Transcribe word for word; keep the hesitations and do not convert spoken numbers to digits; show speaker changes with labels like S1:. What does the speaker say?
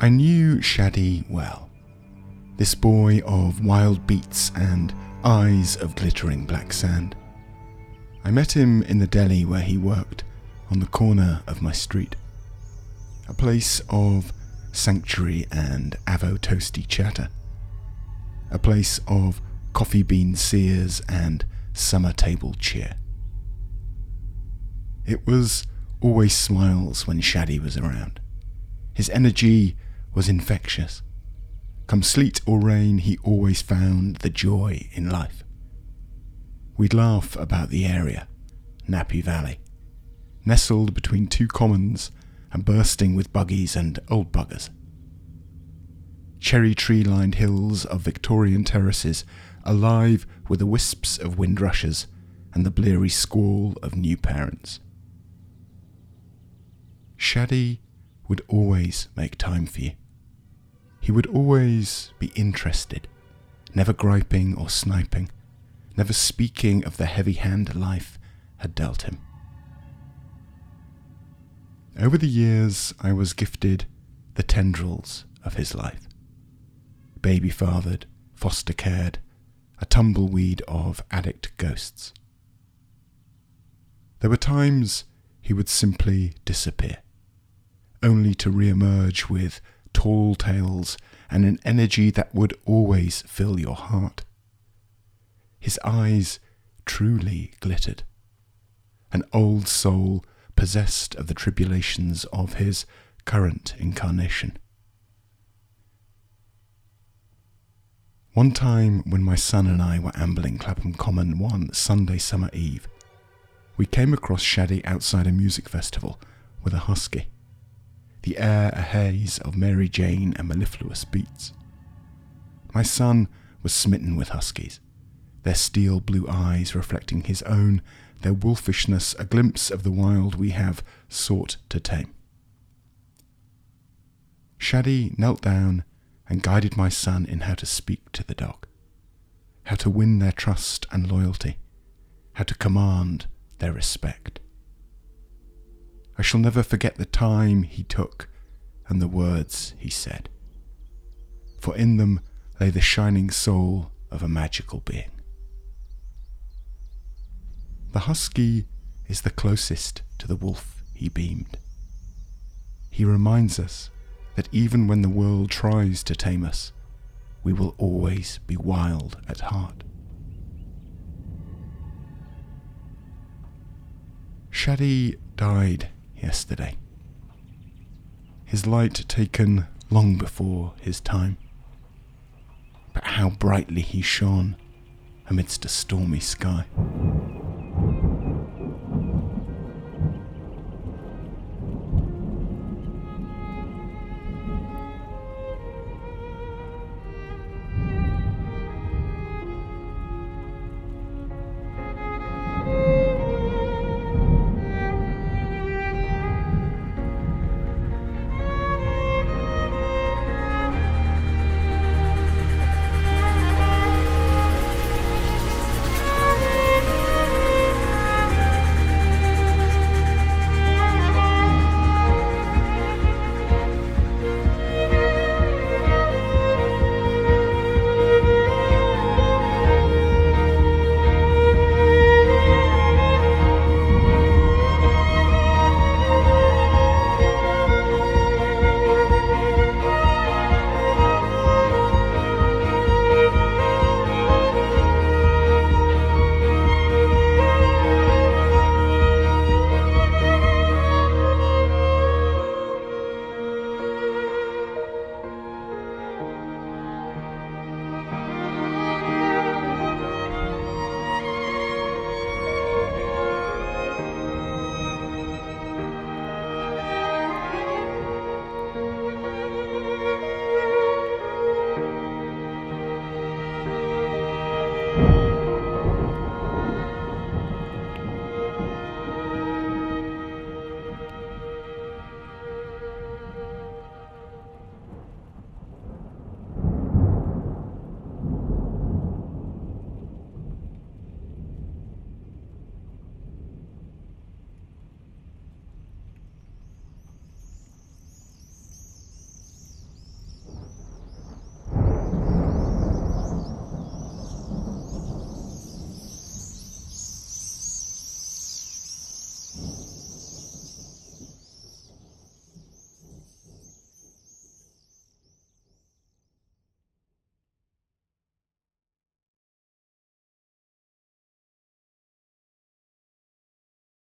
S1: I knew Shadi well, this boy of wild beats and eyes of glittering black sand. I met him in the deli where he worked on the corner of my street, a place of sanctuary and avo toasty chatter, a place of coffee bean sears and summer table cheer. It was always smiles when Shadi was around. His energy was infectious. Come sleet or rain, he always found the joy in life. We'd laugh about the area, Nappy Valley, nestled between two commons and bursting with buggies and old buggers. Cherry tree-lined hills of Victorian terraces, alive with the wisps of windrushes and the bleary squall of new parents. Shadi would always make time for you. He would always be interested, never griping or sniping, never speaking of the heavy hand life had dealt him. Over the years, I was gifted the tendrils of his life. Baby-fathered, foster-cared, a tumbleweed of addict ghosts. There were times he would simply disappear, only to re-emerge with tall tales and an energy that would always fill your heart. His eyes truly glittered, an old soul possessed of the tribulations of his current incarnation. One time when my son and I were ambling Clapham Common one Sunday summer eve, we came across Shadi outside a music festival with a husky, the air a haze of Mary Jane and mellifluous beats. My son was smitten with huskies, their steel blue eyes reflecting his own, their wolfishness a glimpse of the wild we have sought to tame. Shadi knelt down and guided my son in how to speak to the dog, how to win their trust and loyalty, how to command their respect. I shall never forget the time he took and the words he said, for in them lay the shining soul of a magical being. The husky is the closest to the wolf he beamed. He reminds us that even when the world tries to tame us, we will always be wild at heart. Shadi died yesterday, his light taken long before his time. But how brightly he shone amidst a stormy sky.